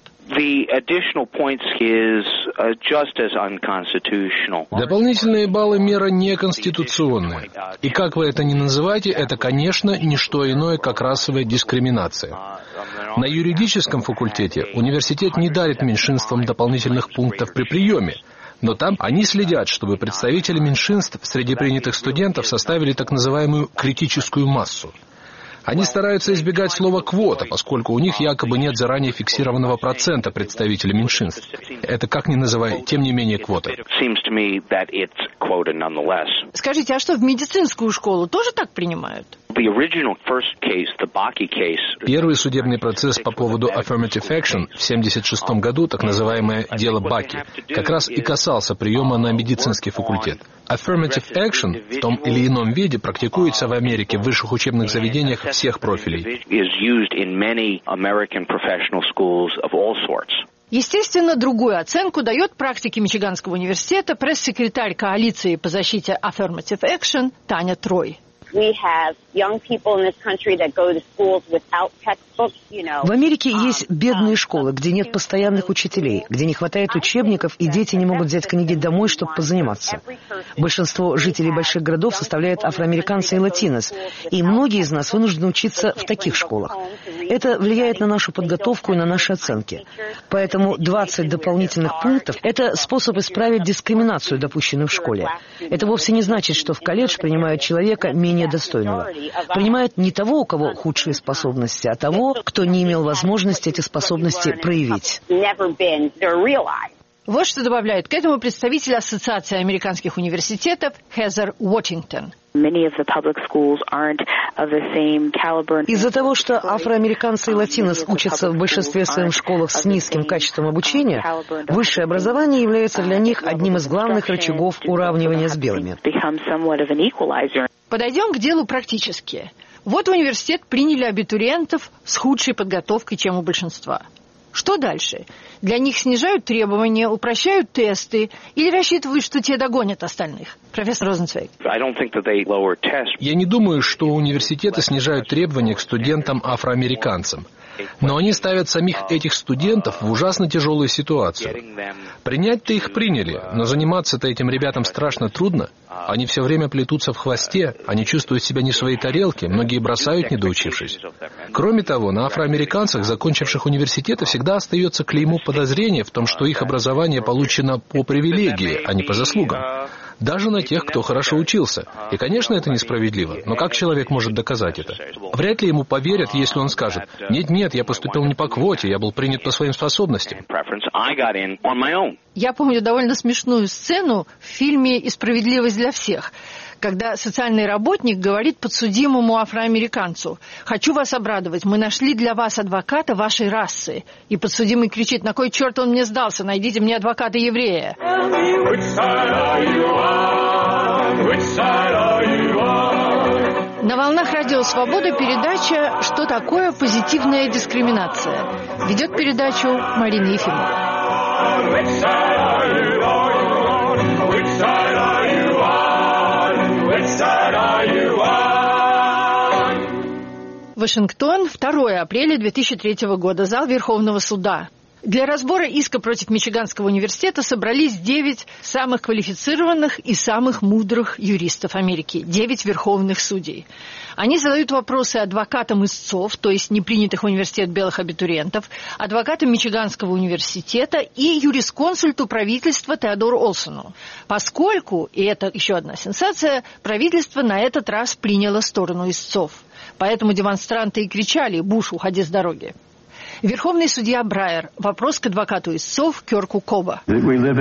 Дополнительные баллы – мера неконституционная. И как вы это ни называете, это, конечно, не что иное, как расовая дискриминация. На юридическом факультете университет не дарит меньшинствам дополнительных пунктов при приеме, но там они следят, чтобы представители меньшинств среди принятых студентов составили так называемую критическую массу. Они стараются избегать слова «квота», поскольку у них якобы нет заранее фиксированного процента представителей меньшинств. Это как ни называй, тем не менее квота. Скажите, а что, в медицинскую школу тоже так принимают? Первый судебный процесс по поводу affirmative action в 1976 году, так называемое дело Баки, как раз и касался приема на медицинский факультет. Affirmative action в том или ином виде практикуется в Америке в высших учебных заведениях всех профилей. Естественно, другую оценку дает практике Мичиганского университета пресс-секретарь коалиции по защите Affirmative Action Таня Трой. В Америке есть бедные школы, где нет постоянных учителей, где не хватает учебников, и дети не могут взять книги домой, чтобы позаниматься. Большинство жителей больших городов составляют афроамериканцы и латинос, и многие из нас вынуждены учиться в таких школах. Это влияет на нашу подготовку и на наши оценки. Поэтому 20 дополнительных пунктов – это способ исправить дискриминацию, допущенную в школе. Это вовсе не значит, что в колледж принимают человека менее достойного. Принимают не того, у кого худшие способности, а того, кто не имел возможности эти способности проявить. Вот что добавляет к этому представитель Ассоциации американских университетов Хезер Уотингтон. Из-за того, что афроамериканцы и латинос учатся в большинстве своем в школах с низким качеством обучения, высшее образование является для них одним из главных рычагов уравнивания с белыми. Подойдем к делу практически. Вот в университет приняли абитуриентов с худшей подготовкой, чем у большинства. Что дальше? Для них снижают требования, упрощают тесты или рассчитывают, что те догонят остальных? Профессор Розенцвейг. Я не думаю, что университеты снижают требования к студентам-афроамериканцам. Но они ставят самих этих студентов в ужасно тяжелую ситуацию. Принять-то их приняли, но заниматься-то этим ребятам страшно трудно. Они все время плетутся в хвосте, они чувствуют себя не в своей тарелке, многие бросают, не доучившись. Кроме того, на афроамериканцах, закончивших университеты, всегда остается клеймо подозрения в том, что их образование получено по привилегии, а не по заслугам. Даже на тех, кто хорошо учился. И, конечно, это несправедливо. Но как человек может доказать это? Вряд ли ему поверят, если он скажет: «Нет, я поступил не по квоте, я был принят по своим способностям». Я помню довольно смешную сцену в фильме «И справедливость для всех», когда социальный работник говорит подсудимому афроамериканцу: «Хочу вас обрадовать, мы нашли для вас адвоката вашей расы». И подсудимый кричит: «На кой черт он мне сдался? Найдите мне адвоката-еврея». На волнах Радио Свобода передача «Что такое позитивная дискриминация?» Ведет передачу Марина Ефимова. Вашингтон, 2 апреля 2003 года, зал Верховного суда. Для разбора иска против Мичиганского университета собрались 9 самых квалифицированных и самых мудрых юристов Америки, 9 верховных судей. Они задают вопросы адвокатам истцов, то есть непринятых в университет белых абитуриентов, адвокатам Мичиганского университета и юрисконсульту правительства Теодору Олсону. Поскольку, и это еще одна сенсация, правительство на этот раз приняло сторону истцов. Поэтому демонстранты и кричали: «Буш, уходи с дороги». Верховный судья Брайер. Вопрос к адвокату истцов Кёрку Коба. Мы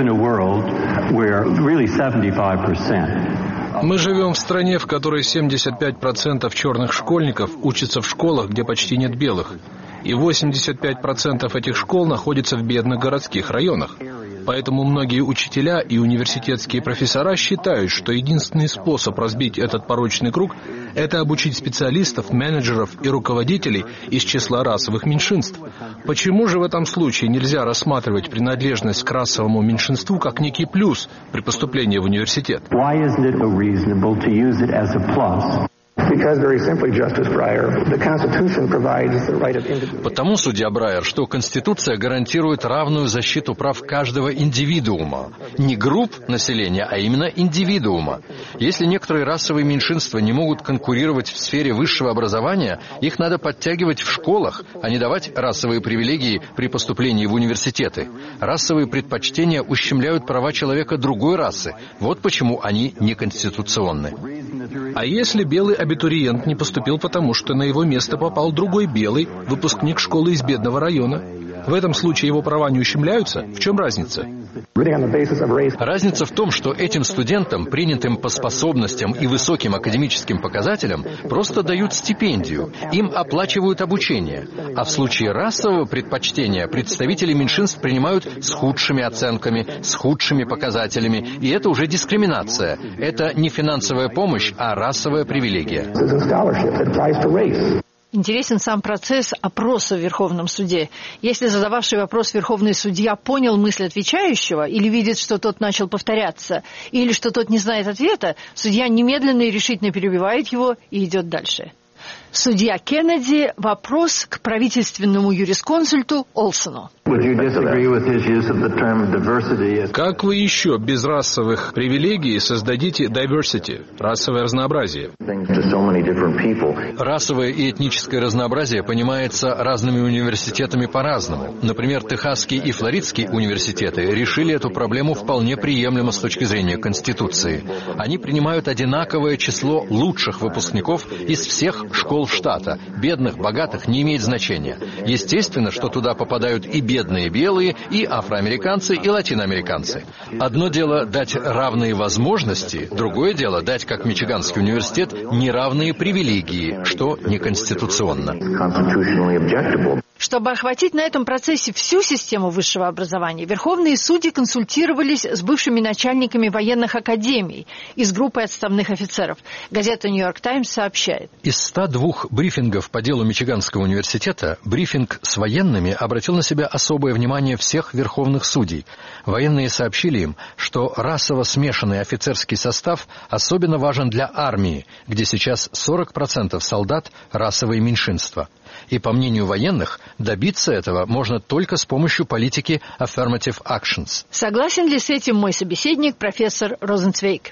живем в стране, в которой 75% черных школьников учатся в школах, где почти нет белых. И 85% этих школ находятся в бедных городских районах. Поэтому многие учителя и университетские профессора считают, что единственный способ разбить этот порочный круг – это обучить специалистов, менеджеров и руководителей из числа расовых меньшинств. Почему же в этом случае нельзя рассматривать принадлежность к расовому меньшинству как некий плюс при поступлении в университет? Потому, судья Брайер, что Конституция гарантирует равную защиту прав каждого индивидуума. Не групп населения, а именно индивидуума. Если некоторые расовые меньшинства не могут конкурировать в сфере высшего образования, их надо подтягивать в школах, а не давать расовые привилегии при поступлении в университеты. Расовые предпочтения ущемляют права человека другой расы. Вот почему они неконституционны. А если белый абитуриент не поступил потому, что на его место попал другой белый, выпускник школы из бедного района? В этом случае его права не ущемляются? В чем разница? Разница в том, что этим студентам, принятым по способностям и высоким академическим показателям, просто дают стипендию, им оплачивают обучение. А в случае расового предпочтения представители меньшинств принимают с худшими оценками, с худшими показателями, и это уже дискриминация. Это не финансовая помощь, а расовая привилегия. Интересен сам процесс опроса в Верховном суде. Если задававший вопрос верховный судья понял мысль отвечающего или видит, что тот начал повторяться, или что тот не знает ответа, судья немедленно и решительно перебивает его и идет дальше. Судья Кеннеди. Вопрос к правительственному юрисконсульту Олсону. Как вы еще без расовых привилегий создадите diversity, расовое разнообразие? Расовое и этническое разнообразие понимается разными университетами по-разному. Например, Техасский и Флоридский университеты решили эту проблему вполне приемлемо с точки зрения Конституции. Они принимают одинаковое число лучших выпускников из всех школ штата. Бедных, богатых не имеет значения. Естественно, что туда попадают и бедные белые, и афроамериканцы, и латиноамериканцы. Одно дело дать равные возможности, другое дело дать, как Мичиганский университет, неравные привилегии, что неконституционно. Чтобы охватить на этом процессе всю систему высшего образования, верховные судьи консультировались с бывшими начальниками военных академий и с группой отставных офицеров. Газета «Нью-Йорк Таймс» сообщает. Из 102 брифингов по делу Мичиганского университета брифинг с военными обратил на себя особое внимание всех верховных судей. Военные сообщили им, что расово смешанный офицерский состав особенно важен для армии, где сейчас 40% солдат – расовые меньшинства. И, по мнению военных, добиться этого можно только с помощью политики affirmative actions. Согласен ли с этим мой собеседник, профессор Розенцвейг?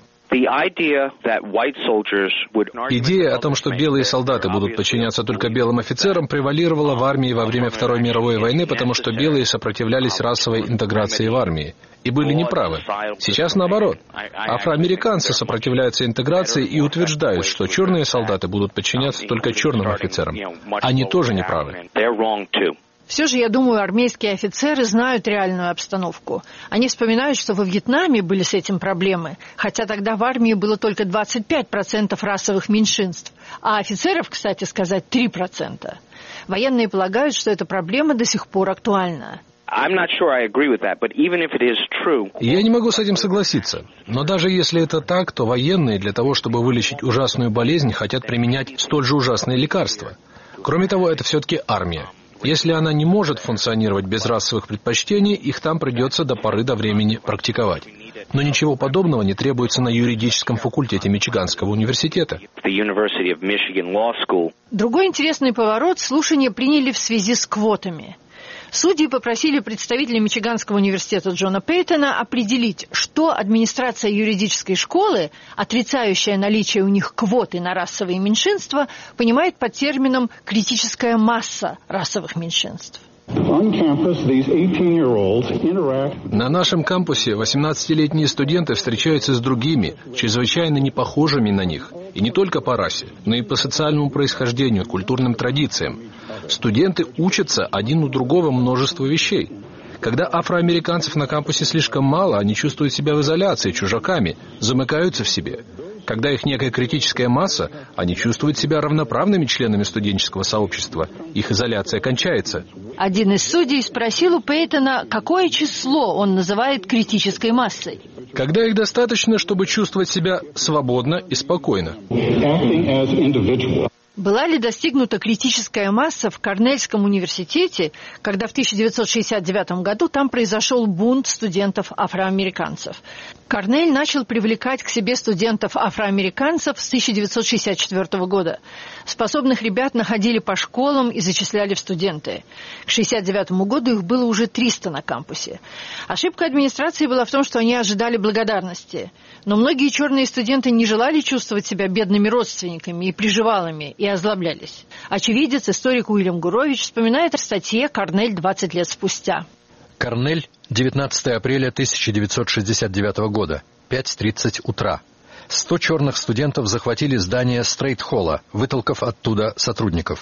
Идея о том, что белые солдаты будут подчиняться только белым офицерам, превалировала в армии во время Второй мировой войны, потому что белые сопротивлялись расовой интеграции в армии. И были неправы. Сейчас наоборот. Афроамериканцы сопротивляются интеграции и утверждают, что черные солдаты будут подчиняться только черным офицерам. Они тоже неправы. Все же, я думаю, армейские офицеры знают реальную обстановку. Они вспоминают, что во Вьетнаме были с этим проблемы, хотя тогда в армии было только 25% расовых меньшинств, а офицеров, кстати сказать, 3%. Военные полагают, что эта проблема до сих пор актуальна. Я не могу с этим согласиться. Но даже если это так, то военные для того, чтобы вылечить ужасную болезнь, хотят применять столь же ужасные лекарства. Кроме того, это все-таки армия. Если она не может функционировать без расовых предпочтений, их там придется до поры до времени практиковать. Но ничего подобного не требуется на юридическом факультете Мичиганского университета. Другой интересный поворот слушания приняли в связи с квотами. Судьи попросили представителя Мичиганского университета Джона Пейтона определить, что администрация юридической школы, отрицающая наличие у них квоты на расовые меньшинства, понимает под термином «критическая масса расовых меньшинств». На нашем кампусе 18-летние студенты встречаются с другими, чрезвычайно непохожими на них. И не только по расе, но и по социальному происхождению, культурным традициям. Студенты учатся один у другого множеству вещей. Когда афроамериканцев на кампусе слишком мало, они чувствуют себя в изоляции, чужаками, замыкаются в себе. Когда их некая критическая масса, они чувствуют себя равноправными членами студенческого сообщества. Их изоляция кончается. Один из судей спросил у Пейтона, какое число он называет критической массой. Когда их достаточно, чтобы чувствовать себя свободно и спокойно. Была ли достигнута критическая масса в Корнельском университете, когда в 1969 году там произошел бунт студентов-афроамериканцев? Корнель начал привлекать к себе студентов-афроамериканцев с 1964 года. Способных ребят находили по школам и зачисляли в студенты. К 1969 году их было уже 300 на кампусе. Ошибка администрации была в том, что они ожидали благодарности. Но многие черные студенты не желали чувствовать себя бедными родственниками и приживалами, и озлоблялись. Очевидец, историк Уильям Гурович, вспоминает в статье «Корнель 20 лет спустя». Корнель, 19 апреля 1969 года, 5:30 утра. 100 черных студентов захватили здание Стрейт-Холла, вытолкав оттуда сотрудников.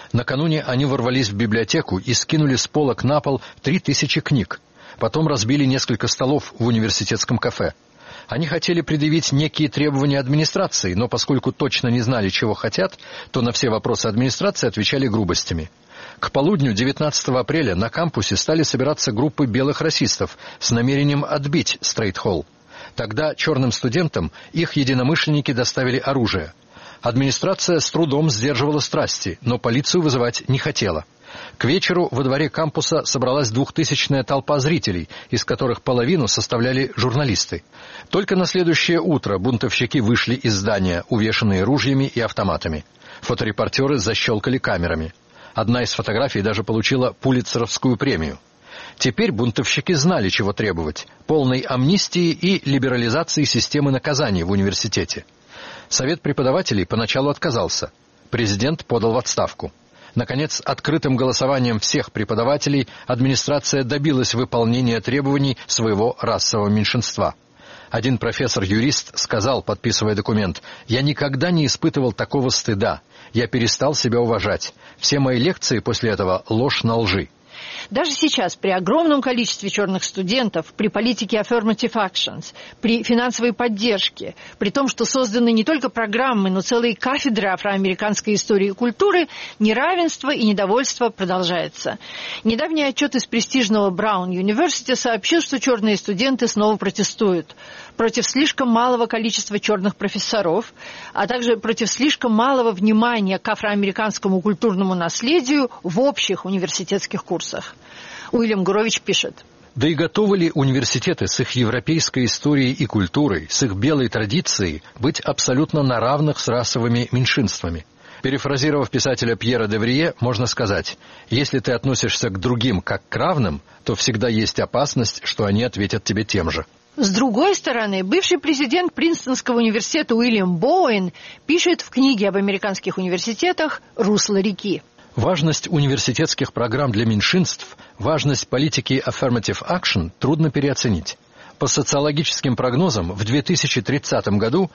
Накануне они ворвались в библиотеку и скинули с полок на пол 3000 книг. Потом разбили несколько столов в университетском кафе. Они хотели предъявить некие требования администрации, но поскольку точно не знали, чего хотят, то на все вопросы администрации отвечали грубостями. К полудню 19 апреля на кампусе стали собираться группы белых расистов с намерением отбить Стрейт-Холл. Тогда черным студентам их единомышленники доставили оружие. Администрация с трудом сдерживала страсти, но полицию вызывать не хотела. К вечеру во дворе кампуса собралась 2000-я толпа зрителей, из которых половину составляли журналисты. Только на следующее утро бунтовщики вышли из здания, увешанные ружьями и автоматами. Фоторепортеры защелкали камерами. Одна из фотографий даже получила Пулитцеровскую премию. Теперь бунтовщики знали, чего требовать – полной амнистии и либерализации системы наказаний в университете. Совет преподавателей поначалу отказался. Президент подал в отставку. Наконец, открытым голосованием всех преподавателей администрация добилась выполнения требований своего расового меньшинства. Один профессор-юрист сказал, подписывая документ: «Я никогда не испытывал такого стыда. Я перестал себя уважать. Все мои лекции после этого – ложь на лжи». Даже сейчас, при огромном количестве черных студентов, при политике affirmative actions, при финансовой поддержке, при том, что созданы не только программы, но целые кафедры афроамериканской истории и культуры, неравенство и недовольство продолжается. Недавний отчет из престижного Браун University сообщил, что черные студенты снова протестуют против слишком малого количества черных профессоров, а также против слишком малого внимания к афроамериканскому культурному наследию в общих университетских курсах. Уильям Гурович пишет: Да и готовы ли университеты с их европейской историей и культурой, с их белой традицией быть абсолютно на равных с расовыми меньшинствами? Перефразировав писателя Пьера де Врие, можно сказать: если ты относишься к другим как к равным, то всегда есть опасность, что они ответят тебе тем же. С другой стороны, бывший президент Принстонского университета Уильям Боуэн пишет в книге об американских университетах «Русло реки». Важность университетских программ для меньшинств, важность политики affirmative action трудно переоценить. По социологическим прогнозам, в 2030 году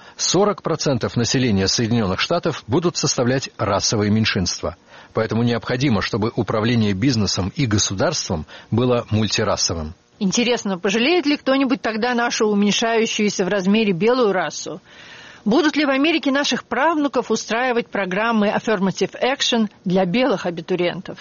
40% населения Соединенных Штатов будут составлять расовые меньшинства. Поэтому необходимо, чтобы управление бизнесом и государством было мультирасовым. Интересно, пожалеет ли кто-нибудь тогда нашу уменьшающуюся в размере белую расу? Будут ли в Америке наших правнуков устраивать программы affirmative action для белых абитуриентов?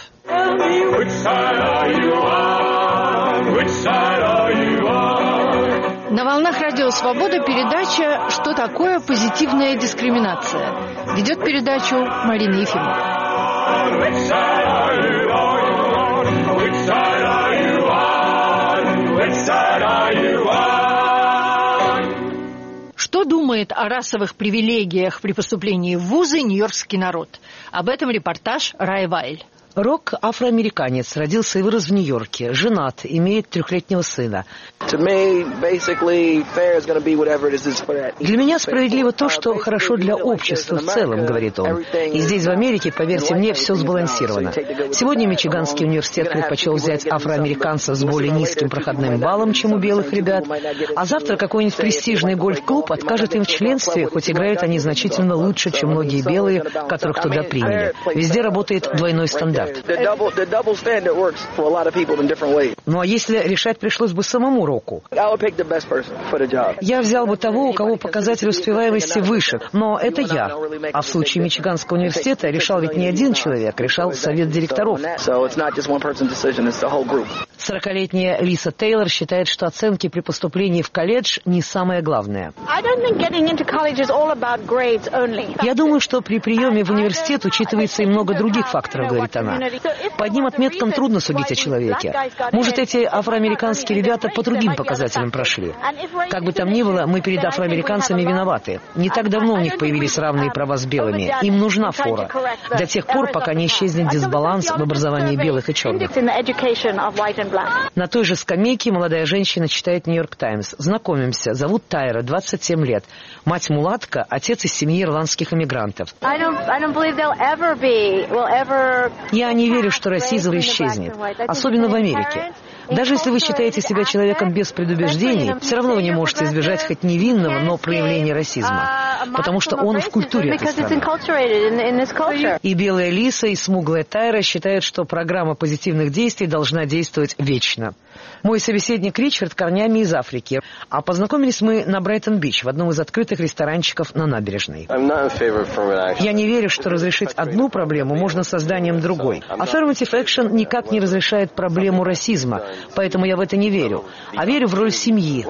На волнах Радио Свобода передача «Что такое позитивная дискриминация?» Ведет передачу Марина Ефимова. Что думает о расовых привилегиях при поступлении в вузы нью-йоркский народ? Об этом репортаж Рай Вайль. Рок – афроамериканец, родился и вырос в Нью-Йорке, женат, имеет 3-летнего сына. Для меня справедливо то, что хорошо для общества в целом, говорит он. И здесь, в Америке, поверьте мне, все сбалансировано. Сегодня Мичиганский университет предпочел взять афроамериканцев с более низким проходным баллом, чем у белых ребят, а завтра какой-нибудь престижный гольф-клуб откажет им в членстве, хоть играют они значительно лучше, чем многие белые, которых туда приняли. Везде работает двойной стандарт. Ну а если решать пришлось бы самому Року? Я взял бы того, у кого показатель успеваемости выше, но это я. А в случае Мичиганского университета решал ведь не один человек, решал совет директоров. 40-летняя Лиса Тейлор считает, что оценки при поступлении в колледж не самое главное. Я думаю, что при приеме в университет учитывается и много других факторов, говорит она. По одним отметкам трудно судить о человеке. Может, эти афроамериканские ребята по другим показателям прошли. Как бы там ни было, мы перед афроамериканцами виноваты. Не так давно у них появились равные права с белыми. Им нужна фора. До тех пор, пока не исчезнет дисбаланс в образовании белых и черных. На той же скамейке молодая женщина читает «Нью-Йорк Таймс». Знакомимся. Зовут Тайра, 27 лет. Мать мулатка, отец из семьи ирландских эмигрантов. Я не верю, что расизм исчезнет. Особенно в Америке. Даже если вы считаете себя человеком без предубеждений, все равно вы не можете избежать хоть невинного, но проявления расизма, потому что он в культуре этой страны. И белая Лиса, и смуглая Тайра считают, что программа позитивных действий должна действовать вечно. Мой собеседник Ричард корнями из Африки, а познакомились мы на Брайтон-Бич в одном из открытых ресторанчиков на набережной. Я не верю, что разрешить одну проблему можно созданием другой. Affirmative action никак не разрешает проблему расизма, поэтому я в это не верю, а верю в роль семьи.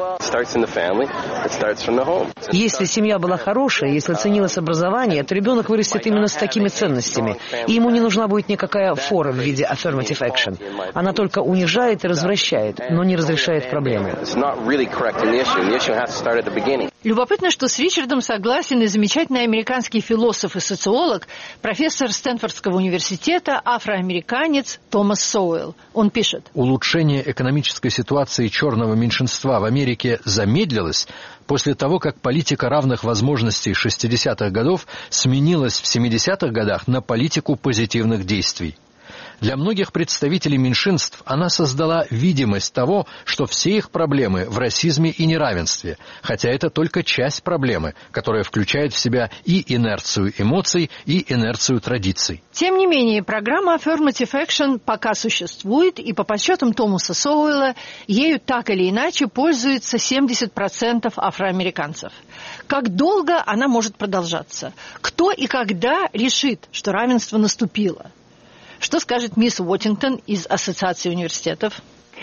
Если семья была хорошая, если ценилось образование, то ребенок вырастет именно с такими ценностями, и ему не нужна будет никакая фора в виде affirmative action. Она только унижает и развращает, но не разрешает проблемы. Любопытно, что с Ричардом согласен и замечательный американский философ и социолог, профессор Стэнфордского университета, афроамериканец Томас Соуэлл. Он пишет: улучшение экономической ситуации черного меньшинства в Америке замедлилось после того, как политика равных возможностей 60-х годов сменилась в 70-х годах на политику позитивных действий. Для многих представителей меньшинств она создала видимость того, что все их проблемы в расизме и неравенстве, хотя это только часть проблемы, которая включает в себя и инерцию эмоций, и инерцию традиций. Тем не менее, программа Affirmative Action пока существует, и по подсчетам Томаса Соуэлла, ею так или иначе пользуется 70% афроамериканцев. Как долго она может продолжаться? Кто и когда решит, что равенство наступило? Что скажет мисс Уоттингтон из Ассоциации университетов?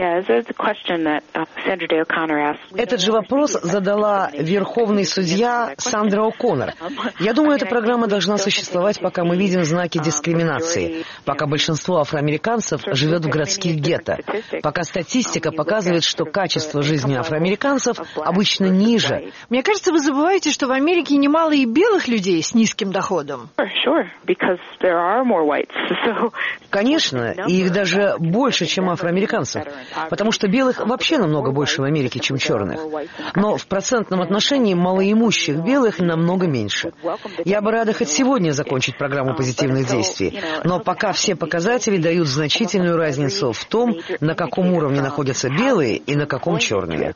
Этот же вопрос задала верховный судья Сандра О'Коннор. Я думаю, эта программа должна существовать, пока мы видим знаки дискриминации, пока большинство афроамериканцев живет в городских гетто, пока статистика показывает, что качество жизни афроамериканцев обычно ниже. Мне кажется, вы забываете, что в Америке немало и белых людей с низким доходом. Конечно, и их даже больше, чем афроамериканцев. Потому что белых вообще намного больше в Америке, чем черных. Но в процентном отношении малоимущих белых намного меньше. Я бы рада хоть сегодня закончить программу позитивных действий, но пока все показатели дают значительную разницу в том, на каком уровне находятся белые и на каком черные.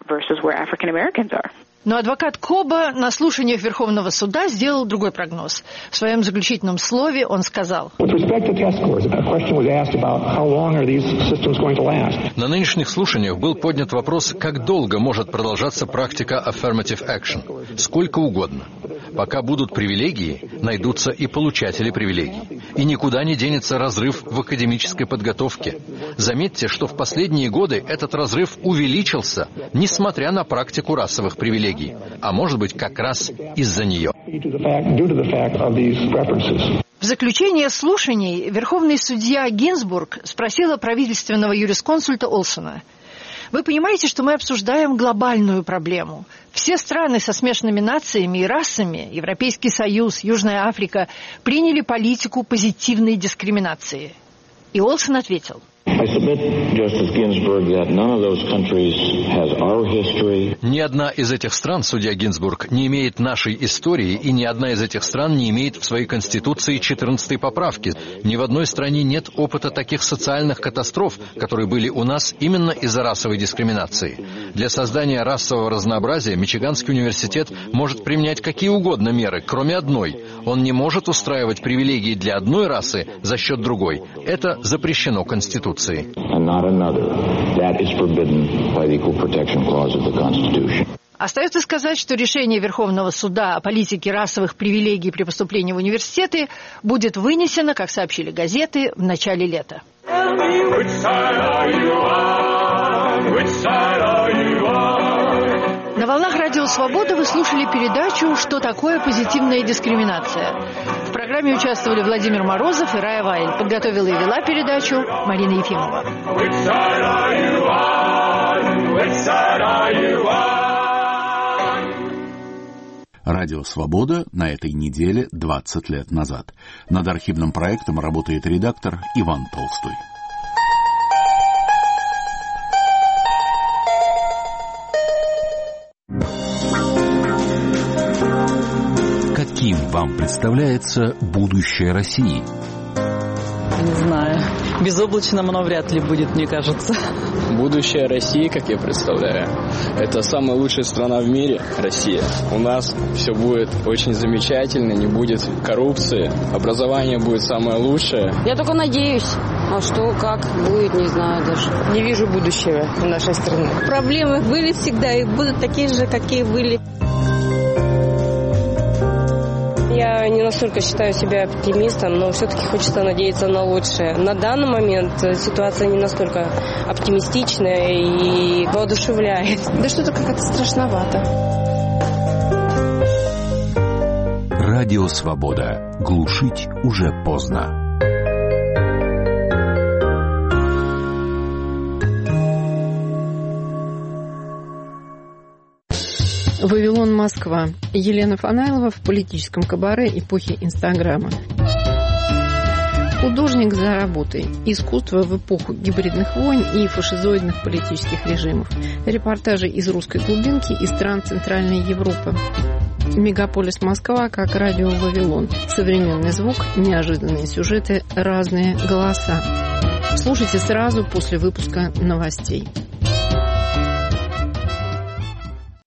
Но адвокат Коба на слушаниях Верховного суда сделал другой прогноз. В своем заключительном слове он сказал: на нынешних слушаниях был поднят вопрос, как долго может продолжаться практика affirmative action. Сколько угодно. Пока будут привилегии, найдутся и получатели привилегий. И никуда не денется разрыв в академической подготовке. Заметьте, что в последние годы этот разрыв увеличился, несмотря на практику расовых привилегий. А может быть, как раз из-за нее. В заключение слушаний верховный судья Гинзбург спросила правительственного юрисконсульта Олсона: вы понимаете, что мы обсуждаем глобальную проблему? Все страны со смешанными нациями и расами, Европейский Союз, Южная Африка, приняли политику позитивной дискриминации. И Олсон ответил: ни одна из этих стран, судья Гинзбург, не имеет нашей истории, и ни одна из этих стран не имеет в своей конституции 14-й поправки. Ни в одной стране нет опыта таких социальных катастроф, которые были у нас именно из-за расовой дискриминации. Для создания расового разнообразия Мичиганский университет может применять какие угодно меры, кроме одной. Он не может устраивать привилегии для одной расы за счет другой. Это запрещено Конституцией. Остается сказать, что решение Верховного суда о политике расовых привилегий при поступлении в университеты будет вынесено, как сообщили газеты, в начале лета. На волнах Радио Свобода вы слушали передачу «Что такое позитивная дискриминация?». В программе участвовали Владимир Морозов и Рая Вайль. Подготовила и вела передачу Марина Ефимова. Радио «Свобода» на этой неделе 20 лет назад. Над архивным проектом работает редактор Иван Толстой. Каким вам представляется будущее России? Не знаю. Безоблачным оно вряд ли будет, мне кажется. Будущее России, как я представляю, это самая лучшая страна в мире, Россия. У нас все будет очень замечательно, не будет коррупции, образование будет самое лучшее. Я только надеюсь. А что, как будет, не знаю даже. Не вижу будущего в нашей стране. Проблемы были всегда и будут такие же, какие были. Я не настолько считаю себя оптимистом, но все-таки хочется надеяться на лучшее. На данный момент ситуация не настолько оптимистичная и воодушевляет. Да что-то как-то страшновато. Радио «Свобода». Глушить уже поздно. «Вавилон, Москва». Елена Фанайлова в политическом кабаре эпохи Инстаграма. Художник за работой. Искусство в эпоху гибридных войн и фашизоидных политических режимов. Репортажи из русской глубинки и стран Центральной Европы. Мегаполис Москва как радио «Вавилон». Современный звук, неожиданные сюжеты, разные голоса. Слушайте сразу после выпуска новостей.